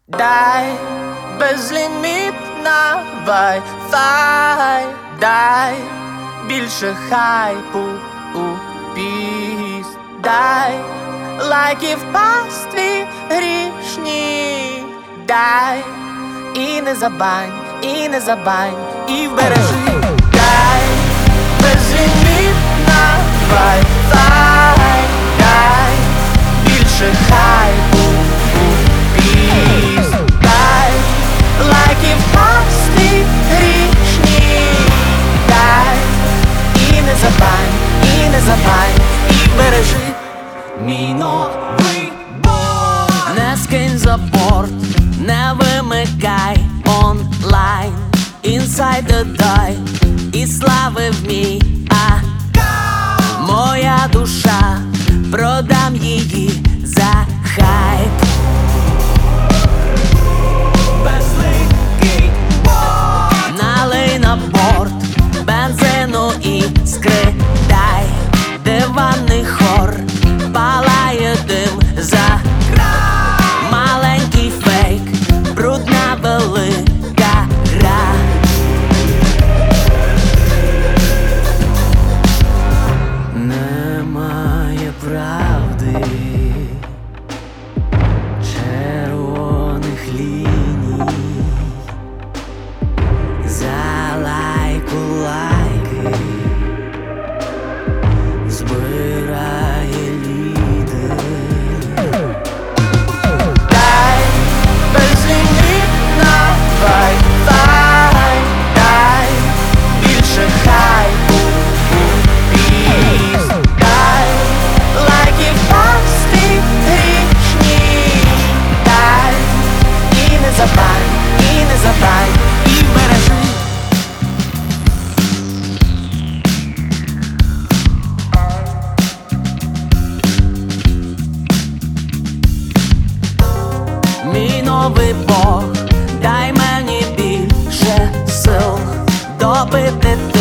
Дай безлімітна Wi-Fi, дай більше хайпу у піст, дай лайків пастві грішні, дай і не забань, і не забань, і вбережи. Дай безлімітна Wi-Fi, дай більше хайпу у піст, дай лайків пастві грішні, дай і не забань, і не забань, і бережи. Мій новий Бог. Не скинь за борт, не вимикай онлайн, інсайдер дай і слави вмій, моя душа, продам її за хайп. Безликий Бог. Налий на борт бензину і іскри, дай диванний хор, палає дим за маленький фейк, брудна велика гра. Немає правди, червоних ліній, за лайку лайки збирає лідер. Дай безлімітна Wi-Fi, дай більше хайпу у піст, дай лайків пастві грішні, дай і не забань, і не забань, і бережи. Мій новий Бог, дай мені більше сил добити.